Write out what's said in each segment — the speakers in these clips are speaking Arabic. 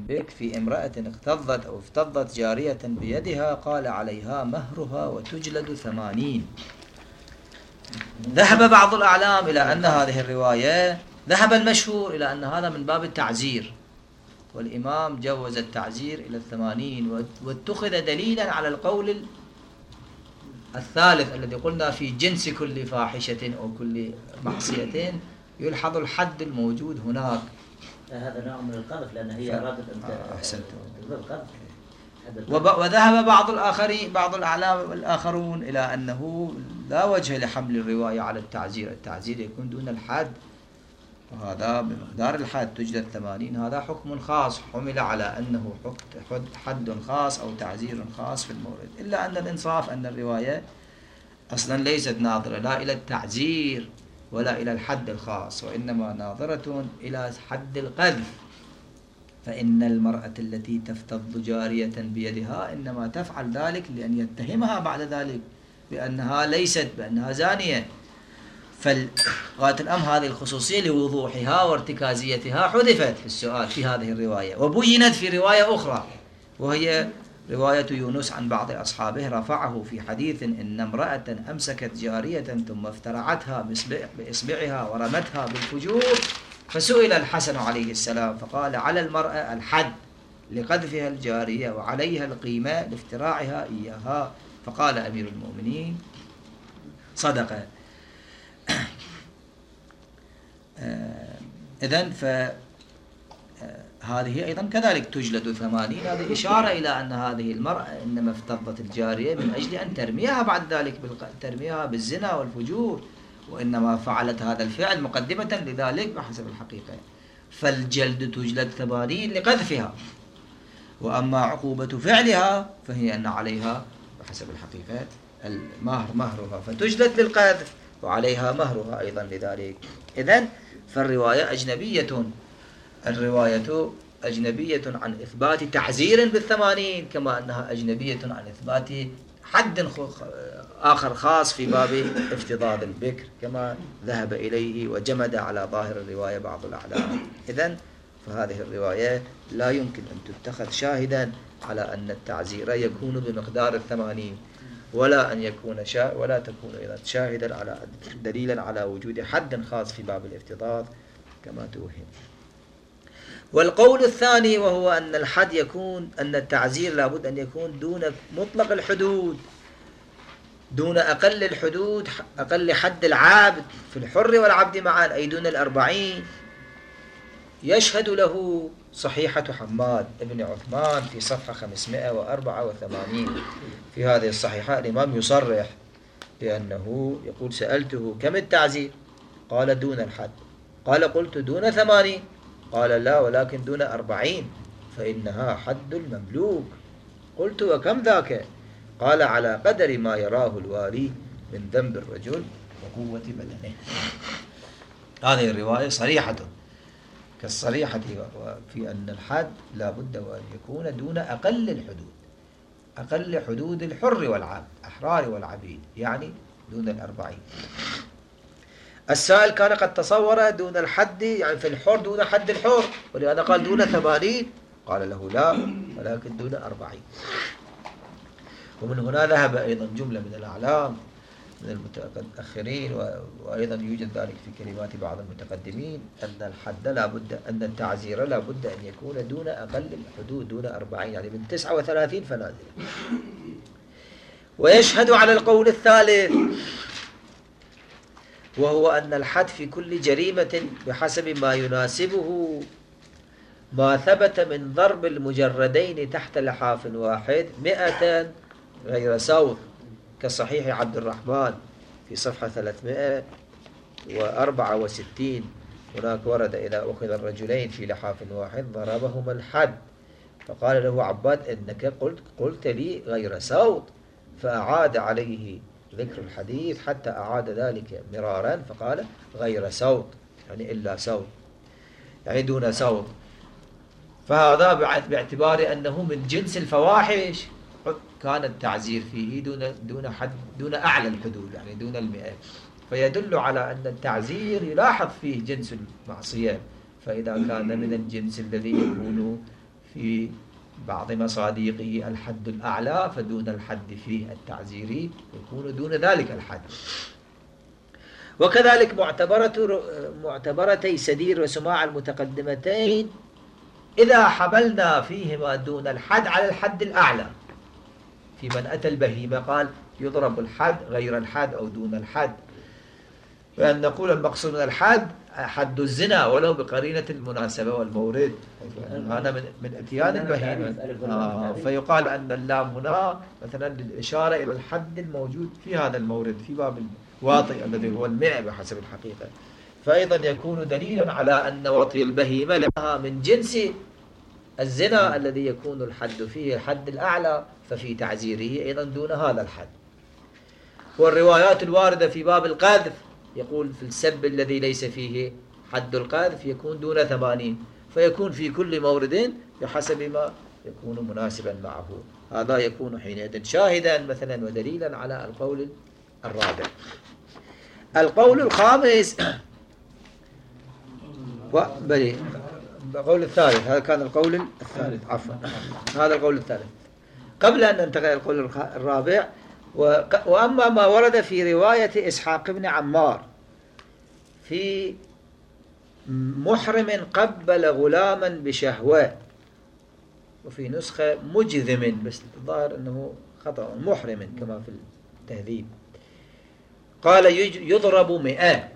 البكر في امرأة اقتضت أو افتضت جارية بيدها قال عليها مهرها وتجلد 80. ذهب بعض الأعلام إلى أن هذه الرواية، ذهب المشهور إلى أن هذا من باب التعزير، والإمام جوز التعزير إلى 80، واتخذ دليلا على القول الثالث الذي قلنا في جنس كل فاحشة أو كل معصية يلحظ الحد الموجود هناك. هذا نوع من القذف لأن هي أرادت أن أحسنت. القذف. وذهب بعض الأعلام الآخرون إلى أنه لا وجه لحمل الرواية على التعزير، التعزير يكون دون الحد، وهذا بمقدار الحد تجلد 80، هذا حكم خاص حمل على أنه حد خاص أو تعزير خاص في المورد. إلا أن الإنصاف أن الرواية أصلا ليست ناظرة لا إلى التعزير ولا إلى الحد الخاص، وإنما ناظرة إلى حد القذف. فإن المرأة التي تفتض جارية بيدها إنما تفعل ذلك لأن يتهمها بعد ذلك بأنها زانية. فغاية الأمر هذه الخصوصية لوضوحها وارتكازيتها حذفت في السؤال في هذه الرواية، وبينت في رواية أخرى وهي رواية يونس عن بعض أصحابه رفعه في حديث إن امرأة أمسكت جارية ثم افترعتها بإصبعها ورمتها بالفجور، فسئل الحسن عليه السلام فقال على المرأة الحد لقذفها الجارية وعليها القيمة لافتراعها إياها، فقال أمير المؤمنين صدق. إذن هذه أيضا كذلك تجلد 80. هذه إشارة إلى أن هذه المرأة إنما افتضت الجارية من أجل أن ترميها بعد ذلك ترميها بالزنا والفجور، وإنما فعلت هذا الفعل مقدمة لذلك بحسب الحقيقة، فالجلد تجلد 80 لقذفها، وأما عقوبة فعلها فهي أن عليها بحسب الحقيقة مهرها، فتجلد للقذف وعليها مهرها أيضا لذلك. إذن فالرواية أجنبية، الرواية أجنبية عن إثبات تعزير بال80 كما أنها أجنبية عن إثبات حد آخر خاص في باب افتضاض البكر كما ذهب إليه وجمد على ظاهر الرواية بعض الأعلام. إذن فهذه الرواية لا يمكن أن تتخذ شاهدا على أن التعزير يكون بمقدار 80 ولا أن يكون ولا تكون أيضا شاهدا على دليلا على وجود حد خاص في باب الافتضاض كما توهم. والقول الثاني وهو أن الحد يكون أن التعزير لابد أن يكون دون مطلق الحدود، دون أقل الحدود، أقل حد العبد في الحر والعبد معا، أي دون 40. يشهد له صحيحة حماد بن عثمان في صفحة 584. في هذه الصحيحة الإمام يصرح بأنه يقول سألته كم التعزير؟ قال دون الحد. قال قلت دون 80؟ قال لا ولكن دون 40 فإنها حد المملوك. قلت وكم ذاك؟ قال على قدر ما يراه الوالي من ذنب الرجل وقوة بدنه. هذه الرواية صريحة كالصريحة في أن الحد لا بد وأن يكون دون أقل الحدود، أقل حدود الحر والعبد، أحرار والعبيد، يعني دون 40. السائل كان قد تصور دون الحد يعني في الحر دون حد الحر، ولهذا قال دون 80. قال له لا ولكن دون 40. ومن هنا ذهب أيضا جملة من الأعلام من المتأخرين وأيضا يوجد ذلك في كلمات بعض المتقدمين أن الحد لابد أن التعزير لابد أن يكون دون أقل الحدود دون 40، يعني من 39 فنازل. ويشهد على القول الثالث وهو أن الحد في كل جريمة بحسب ما يناسبه ما ثبت من ضرب المجردين تحت لحاف واحد 100 غير سوط، كصحيح عبد الرحمن في صفحة 364. هناك ورد إذا أخذ الرجلين في لحاف واحد ضربهما الحد، فقال له عباد إنك قلت لي غير سوط، فأعاد عليه ذكر الحديث حتى أعاد ذلك مرارا فقال غير سوط، يعني إلا سوط، يعني دون سوط. فهذا باعتبار أنه من جنس الفواحش كان التعزير فيه دون حد، دون أعلى الحدود، يعني دون 100، فيدل على أن التعزير يلاحظ فيه جنس المعصية، فإذا كان من الجنس الذي يكون في بعض مصادقه الحد الأعلى، فدون الحد فيه التعزيري يكون دون ذلك الحد. وكذلك معتبرتي سدير وسماع المتقدمتين إذا حملنا فيهما دون الحد على الحد الأعلى. في من أتى البهيمة قال يضرب الحد غير الحد أو دون الحد، وأن نقول المقصود من الحد حد الزنا ولو بقرينة المناسبة والمورد، هذا من اتيان البهيمة. فيقال أن اللام هنا مثلا للإشارة إلى الحد الموجود في هذا المورد في باب الواطئ الذي هو الماء بحسب الحقيقة. فأيضا يكون دليلا على أن وطي البهيمة لها من جنس الزنا الذي يكون الحد فيه الحد الأعلى، ففي تعزيره أيضا دون هذا الحد. والروايات الواردة في باب القذف يقول في السب الذي ليس فيه حد القذف يكون دون 80، فيكون في كل مورد بحسب ما يكون مناسبا معه. هذا يكون حينئذ شاهدا مثلا ودليلا على القول الرابع. القول الخامس القول الثالث، هذا كان القول الثالث عفوا، هذا القول الثالث. قبل أن ننتقل إلى القول الرابع، وأما ما ورد في رواية إسحاق بن عمار في محرم قبل غلاما بشهوة، وفي نسخة مجذم، بس الظاهر أنه خطأ، محرم كما في التهذيب، قال يضرب 100،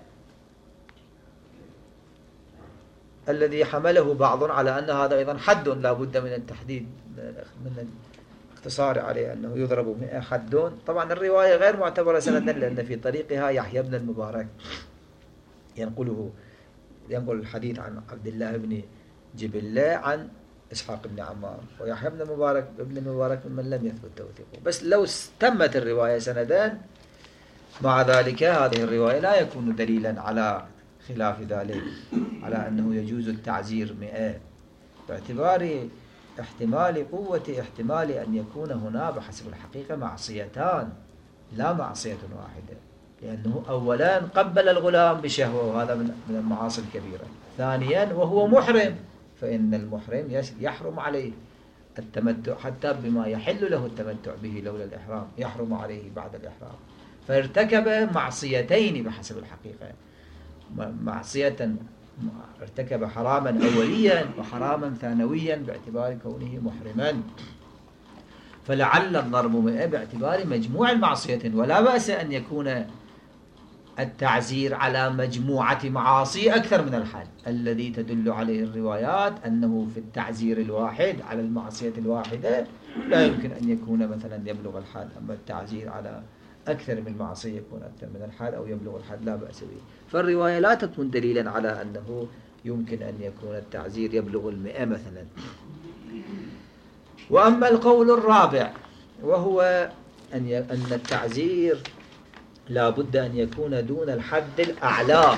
الذي حمله بعض على أن هذا أيضا حد لا بد من التحديد من اختصار عليه أنه يضرب 100 حد. طبعا الرواية غير معتبرة سندا، لأن في طريقها يحيى بن المبارك ينقل الحديث عن عبد الله بن جبلة عن إسحاق بن عمار، ويحيى بن المبارك ممن لم يثبت توثيقه. بس لو تمت الرواية سندان مع ذلك هذه الرواية لا يكون دليلا على خلاف ذلك، على أنه يجوز التعزير 100 باعتبار قوة احتمال أن يكون هنا بحسب الحقيقة معصيتان لا معصية واحدة، لأنه أولا قبل الغلام بشهوة وهذا من المعاصي الكبيرة، ثانيا وهو محرم، فإن المحرم يحرم عليه التمتع حتى بما يحل له التمتع به لولا الإحرام، يحرم عليه بعد الإحرام، فارتكب معصيتين بحسب الحقيقة، معصية ارتكب حراما أوليا وحراما ثانويا باعتبار كونه محرما، فلعل الضرب 100 باعتبار مجموع المعصية، ولا بأس أن يكون التعزير على مجموعة معاصي أكثر من الحد، الذي تدل عليه الروايات أنه في التعزير الواحد على المعصية الواحدة لا يمكن أن يكون مثلا يبلغ الحد، أما التعزير على أكثر من معصية يكون أكثر من الحد أو يبلغ الحد لا بأس به. فالرواية لا تكون دليلا على أنه يمكن أن يكون التعزير يبلغ 100 مثلا. وأما القول الرابع وهو أن التعزير لا بد أن يكون دون الحد الأعلى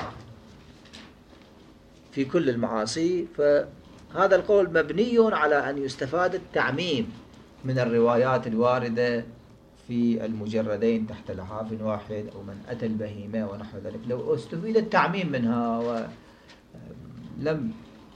في كل المعاصي، فهذا القول مبني على أن يستفاد التعميم من الروايات الواردة في المجردين تحت لحاف واحد أو من أتى البهيمة ونحو ذلك. لو استفيد التعميم منها ولم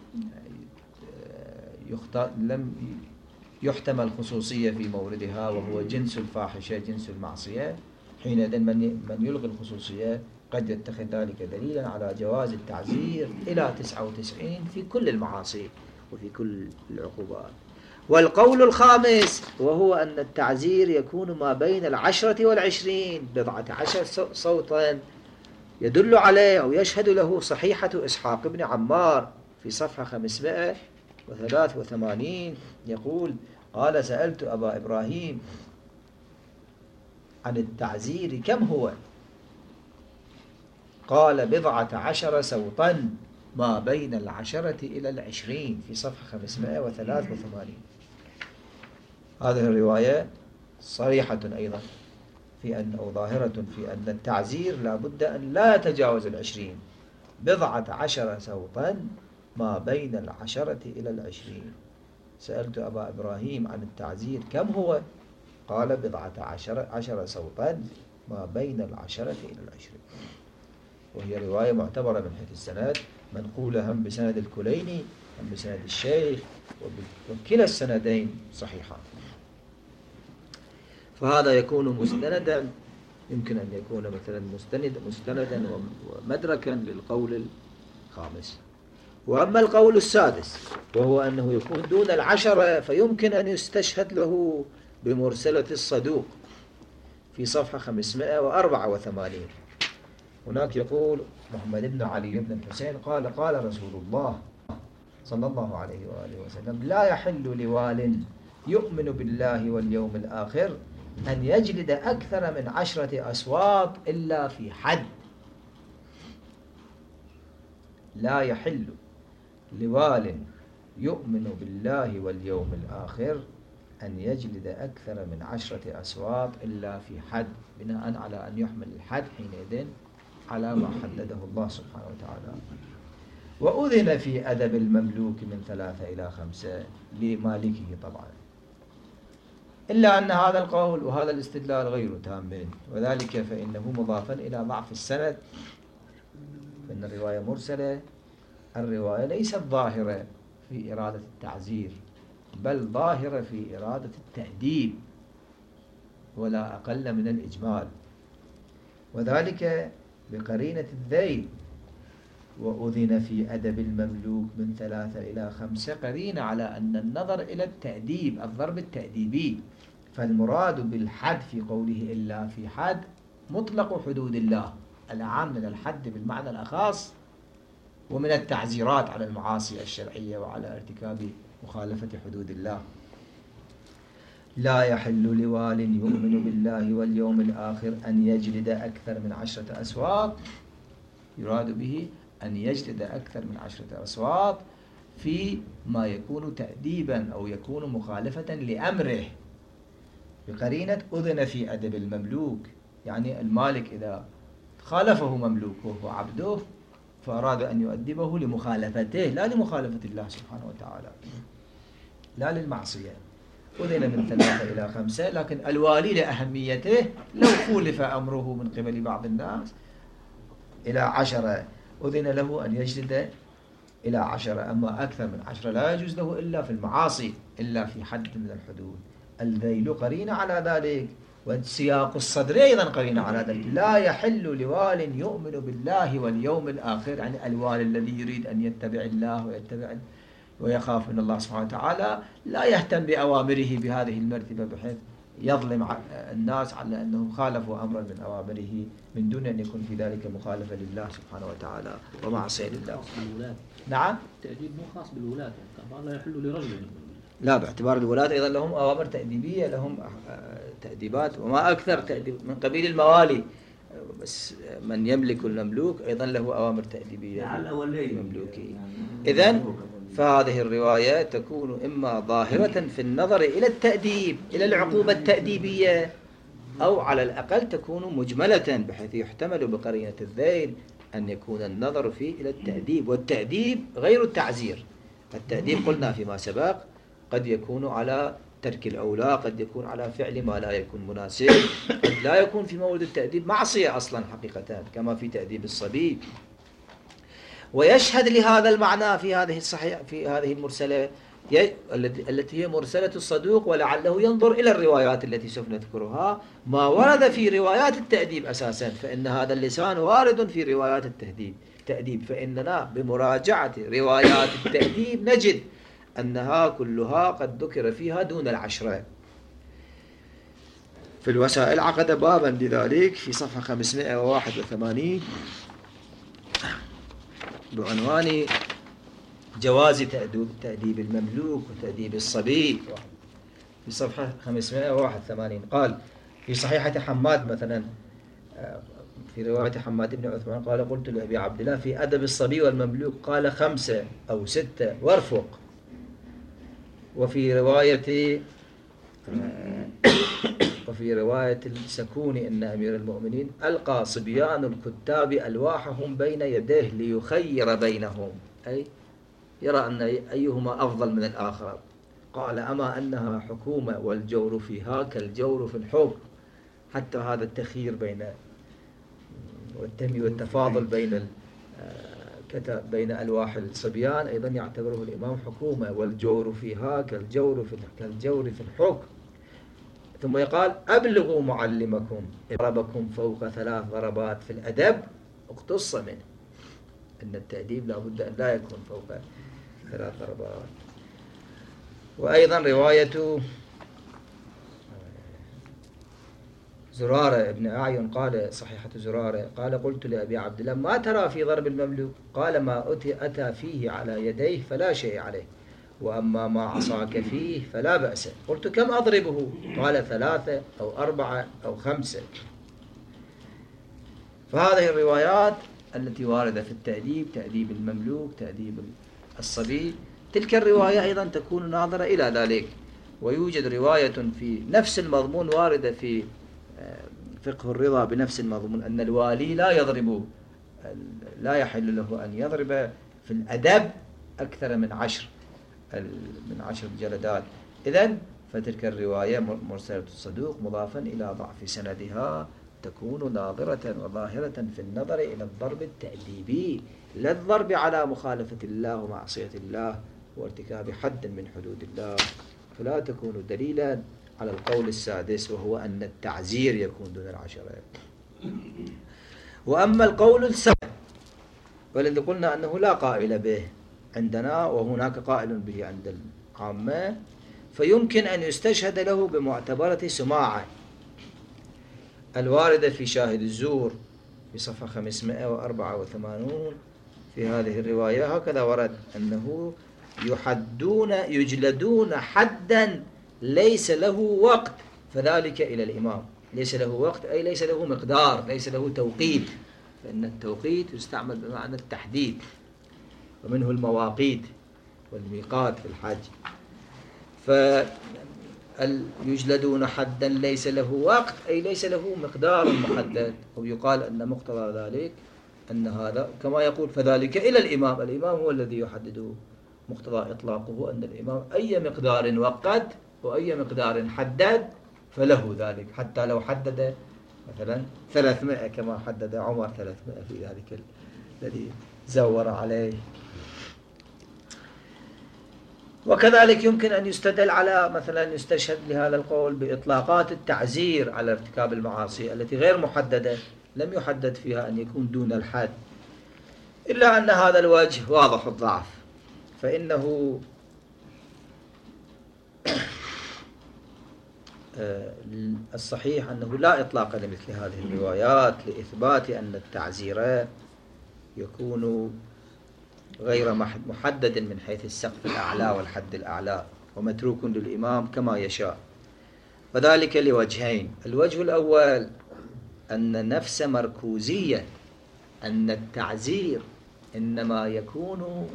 يحتمل خصوصية في موردها وهو جنس الفاحشة جنس المعصية، حينئذ من يلغي الخصوصية قد يتخذ ذلك دليلا على جواز التعزير إلى 99 في كل المعاصي وفي كل العقوبات. والقول الخامس وهو أن التعزير يكون ما بين 10 و20 10 صوتا يدل عليه أو يشهد له صحيحة إسحاق بن عمار في صفحة 583 يقول: قال: سألت أبا إبراهيم عن التعزير كم هو؟ قال: 10 صوتا ما بين 10 إلى 20 في صفحة 583. هذه الرواية صريحة أيضا في أن أو ظاهرة في أن التعزير لا بد أن لا يتجاوز 20، 10 صوتا ما بين 10 إلى 20. سألت أبا إبراهيم عن التعزير كم هو؟ قال: 10 صوتا ما بين 10 إلى 20. وهي رواية معتبرة من حيث السند، منقولة هم بسند الكليني هم بسند الشيخ وكلا السندين صحيحان. فهذا يكون مستندا، يمكن أن يكون مثلا مستندا ومدركا للقول الخامس. وأما القول السادس وهو أنه يكون دون 10 فيمكن أن يستشهد له بمرسلة الصدوق في صفحة 584. هناك يقول محمد بن علي بن الحسين قال رسول الله صلى الله عليه وآله وسلم: لا يحل لوال يؤمن بالله واليوم الآخر أن يجلد أكثر من 10 أصوات إلا في حد. لا يحل لوال يؤمن بالله واليوم الآخر أن يجلد أكثر من 10 أصوات إلا في حد، بناء على أن يحمل الحد حينئذ على ما حدده الله سبحانه وتعالى. وأذن في أدب المملوك من 3 إلى 5 لمالكه طبعا، إلا أن هذا القول وهذا الاستدلال غير تام، وذلك فإنه مضافا إلى ضعف السند، فإن الرواية مرسلة. الرواية ليست ظاهرة في إرادة التعزير، بل ظاهرة في إرادة التأديب ولا أقل من الإجمال، وذلك بقرينة الذيل. وأذن في أدب المملوك من 3 إلى 5 قرينة على أن النظر إلى التأديب، الضرب التأديبي. فالمراد بالحد في قوله إلا في حد مطلق حدود الله، الأعم من الحد بالمعنى الأخص، ومن التعزيرات على المعاصي الشرعية وعلى ارتكاب مخالفة حدود الله. لا يحل لوال يؤمن بالله واليوم الآخر أن يجلد أكثر من 10 أصوات، يراد به أن يجلد أكثر من 10 أصوات في ما يكون تأديبا أو يكون مخالفة لأمره، بقرينة أذن في أدب المملوك. يعني المالك إذا خالفه مملوكه وعبده فأراد أن يؤدبه لمخالفته، لا لمخالفة الله سبحانه وتعالى، لا للمعصية. أذن من 3 إلى 5، لكن الوالي لأهميته لو خولف أمره من قبل بعض الناس إلى 10 أذن له أن يجلد إلى 10، أما أكثر من 10 لا يجوز له إلا في المعاصي، إلا في حد من الحدود. الذيل قرين على ذلك، والسياق الصدر أيضا قرين على ذلك. لا يحل لوال يؤمن بالله واليوم الآخر، يعني الوالي الذي يريد أن يتبع الله ويخاف من الله سبحانه وتعالى لا يهتم بأوامره بهذه المرتبة بحيث يظلم الناس على أنهم خالفوا أمرا من أوامره من دون أن يكون في ذلك مخالفة لله سبحانه وتعالى ومعصية لله. نعم، التأديب مو خاص بالولاة، لا يحل لرجل. لا، باعتبار الولاة أيضا لهم أوامر تأديبية، لهم تأديبات، وما أكثر تأديب من قبيل الموالي. بس من يملك المملوك أيضا له أوامر تأديبية مملوكي. إذن فهذه الرواية تكون إما ظاهرة في النظر إلى التأديب، إلى العقوبة التأديبية، أو على الأقل تكون مجملة بحيث يحتمل بقرينة الذيل أن يكون النظر فيه إلى التأديب. والتأديب غير التعزير. التأديب قلنا فيما سبق قد يكون على ترك الأولى، قد يكون على فعل ما لا يكون مناسب، قد لا يكون في مورد التأديب معصية أصلا حقيقة كما في تأديب الصبي. ويشهد لهذا المعنى في هذه الصحيح في هذه المرسلة التي هي مرسلة الصدوق، ولعله ينظر إلى الروايات التي سوف نذكرها، ما ورد في روايات التأديب أساسا، فإن هذا اللسان وارد في روايات التأديب، فإننا بمراجعة روايات التأديب نجد أنها كلها قد ذكر فيها دون 10. في الوسائل عقد بابا لذلك في صفحة 581 بعنوان جواز تأديب المملوك وتأديب الصبي. في صفحة 581 قال في صحيحة حماد مثلا، في رواية حماد بن عثمان قال: قلت لأبي عبد الله في أدب الصبي والمملوك قال 5 أو 6 وارفق. وفي رواية السكون إن أمير المؤمنين ألقى صبيان الكتاب ألواحهم بين يديه ليخير بينهم، أي يرى أن أيهما أفضل من الآخر. قال: أما أنها حكومة والجور فيها كالجور في الحكم. حتى هذا التخيير بين والتفاضل كتب بين ألواح الصبيان أيضا يعتبره الإمام حكومة، والجور فيها كالجور في الحكم. ثم يقال أبلغوا معلمكم إن ضربكم فوق 3 ضربات في الأدب اقتص منه، أن التأديب لا بد أن لا يكون فوق 3 ضربات. وأيضا رواية زرارة ابن أعين قال صحيحة زرارة قال قلت لأبي عبد الله ما ترى في ضرب المملوك؟ قال ما أتى فيه على يديه فلا شيء عليه، وأما ما عصاك فيه فلا بأس. قلت كم أضربه؟ قال 3 أو 4 أو 5. فهذه الروايات التي واردة في التأديب، تأديب المملوك، تأديب الصبي، تلك الرواية أيضا تكون ناظرة إلى ذلك. ويوجد رواية في نفس المضمون واردة في فقه الرضا بنفس المضمون أن الوالي لا يحل له أن يضرب في الأدب أكثر من 10 جلدات. إذن فتلك الرواية مرسلة الصدوق مضافا إلى ضعف سندها تكون ناظرة وظاهرة في النظر إلى الضرب التأديبي، لا الضرب على مخالفة الله ومعصية الله وارتكاب حد من حدود الله، فلا تكون دليلا على القول السادس وهو أن التعزير يكون دون 10. وأما القول السابع والذي قلنا أنه لا قائل به عندنا وهناك قائل به عند العامة، فيمكن أن يستشهد له بمعتبرة سماعة الواردة في شاهد الزور في صفحة 584. في هذه الرواية هكذا ورد أنه يجلدون حدا ليس له وقت فذلك إلى الإمام. ليس له وقت أي ليس له مقدار، ليس له توقيت، فإن التوقيت يستعمل بمعنى التحديد، ومنه المواقيت والميقات في الحج. فيجلدون حدا ليس له وقت أي ليس له مقدار محدد. أو يقال أن مقتضى ذلك أن هذا كما يقول فذلك إلى الإمام، الإمام هو الذي يحدده. مقتضى إطلاقه أن الإمام أي مقدار وقت وأي مقدار حدد فله ذلك، حتى لو حدد مثلا 300 كما حدد عمر 300 في ذلك الذي زور عليه. وكذلك يمكن أن يستدل على مثلا يستشهد لهذا القول بإطلاقات التعزير على ارتكاب المعاصي التي غير محددة، لم يحدد فيها أن يكون دون الحد، إلا أن هذا الوجه واضح الضعف، فإنه الصحيح أنه لا إطلاق لمثل هذه الروايات لإثبات أن التعزير يكون غير محدد من حيث السقف الأعلى والحد الأعلى، ومتروك للإمام كما يشاء. وذلك لوجهين: الوجه الأول أن نفس مركوزية أن التعزير إنما يكون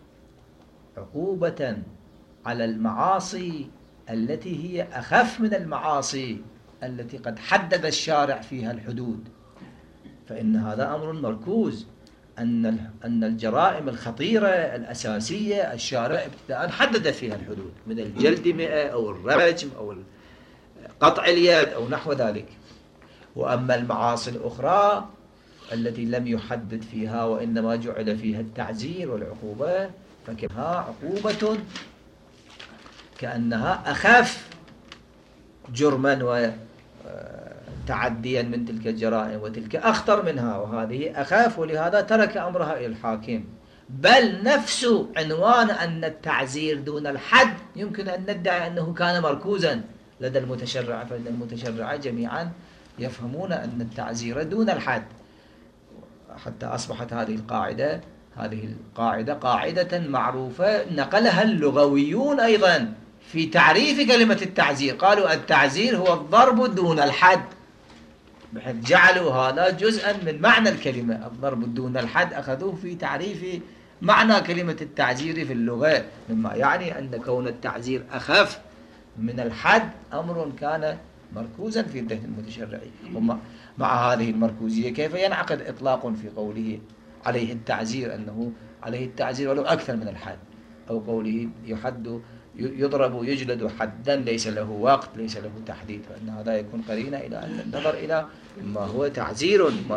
عقوبة على المعاصي التي هي أخف من المعاصي التي قد حدد الشارع فيها الحدود، فإن هذا أمر مركوز، أن الجرائم الخطيرة الأساسية الشارع ابتداء حدد فيها الحدود من الجلد 100 أو الرجم أو قطع اليد أو نحو ذلك. وأما المعاصي الأخرى التي لم يحدد فيها وإنما جعل فيها التعزير والعقوبة فكأنها عقوبة كأنها أخف جرما وتعديا من تلك الجرائم، وتلك أخطر منها وهذه أخاف، ولهذا ترك أمرها إلى الحاكم. بل نفس عنوان أن التعزير دون الحد يمكن أن ندعي أنه كان مركوزا لدى المتشرع، فإن المتشرع جميعا يفهمون أن التعزير دون الحد، حتى أصبحت هذه القاعدة قاعدة معروفة نقلها اللغويون أيضا في تعريف كلمة التعزير. قالوا التعزير هو الضرب دون الحد، بحيث جعلوا هذا جزءا من معنى الكلمة. الضرب دون الحد أخذوه في تعريف معنى كلمة التعزير في اللغة، مما يعني أن كون التعزير أخف من الحد أمر كان مركوزا في ذهن المتشرعين. مع هذه المركوزية كيف ينعقد إطلاق في قوله عليه التعزير أنه عليه التعزير ولو أكثر من الحد، أو قوله يضرب يجلد حدا ليس له وقت ليس له تحديد، فإن هذا يكون قرينة إلى أن النظر إلى ما هو تعزير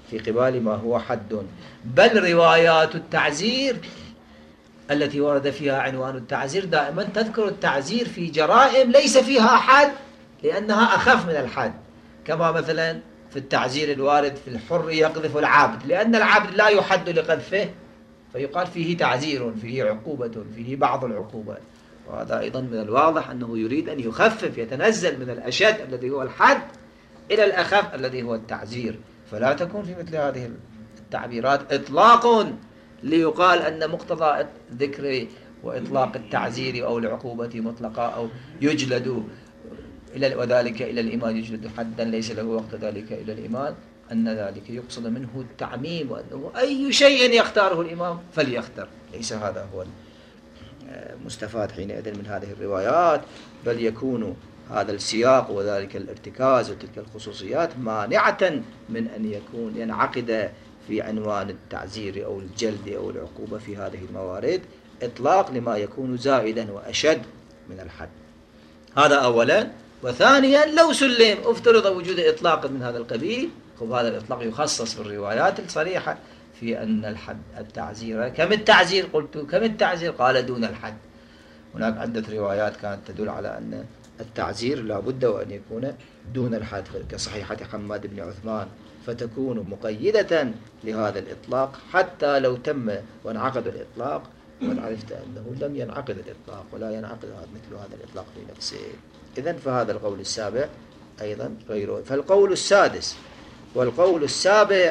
في قبال ما هو حد. بل روايات التعزير التي ورد فيها عنوان التعزير دائما تذكر التعزير في جرائم ليس فيها حد لأنها أخف من الحد، كما مثلا في التعزير الوارد في الحر يقذف العبد، لأن العبد لا يحد لقذفه فيقال فيه تعزير، فيه عقوبة، فيه بعض العقوبات. وهذا أيضا من الواضح أنه يريد أن يخفف، يتنزل من الأشد الذي هو الحد إلى الأخف الذي هو التعزير. فلا تكون في مثل هذه التعبيرات إطلاق ليقال أن مقتضى ذكر وإطلاق التعزير أو العقوبة مطلقة أو يجلد وذلك إلى الإيمان يجلد حدا ليس له وقت ذلك إلى الإيمان، أن ذلك يقصد منه التعميم، وأنه أي شيء يختاره الإمام فليختر. ليس هذا هو المستفاد حينئذ من هذه الروايات، بل يكون هذا السياق وذلك الارتكاز وتلك الخصوصيات مانعة من أن ينعقد في عنوان التعزير أو الجلد أو العقوبة في هذه الموارد إطلاق لما يكون زائدا وأشد من الحد. هذا أولا. وثانيا لو سلم افترض وجود إطلاق من هذا القبيل، هذا الإطلاق يخصص في الروايات الصريحة في أن الحد التعزير كم التعزير، قلت كم التعزير، قال دون الحد. هناك عدة روايات كانت تدل على أن التعزير لا بد وأن يكون دون الحد، كصحيحة حماد بن عثمان، فتكون مقيدة لهذا الإطلاق حتى لو تم وانعقد الإطلاق وقد عرفت أنه لم ينعقد الإطلاق ولا ينعقد مثل هذا الإطلاق في نفسه. إذن فهذا القول السابع أيضا غيره. فالقول السادس والقول السابع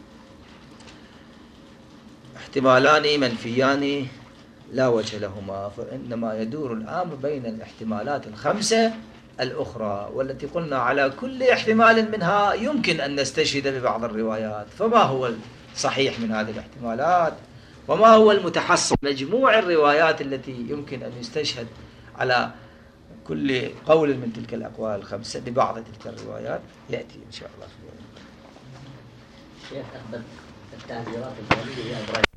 احتمالان منفيان لا وجه لهما، فإنما يدور الأمر بين الاحتمالات الخمسة الأخرى، والتي قلنا على كل احتمال منها يمكن أن نستشهد ببعض الروايات. فما هو الصحيح من هذه الاحتمالات وما هو المتحصل؟ مجموع الروايات التي يمكن أن يستشهد على كل قول من تلك الأقوال الخمسة ببعض تلك الروايات يأتي إن شاء الله. شيخ أخذ التعبيرات الجميلة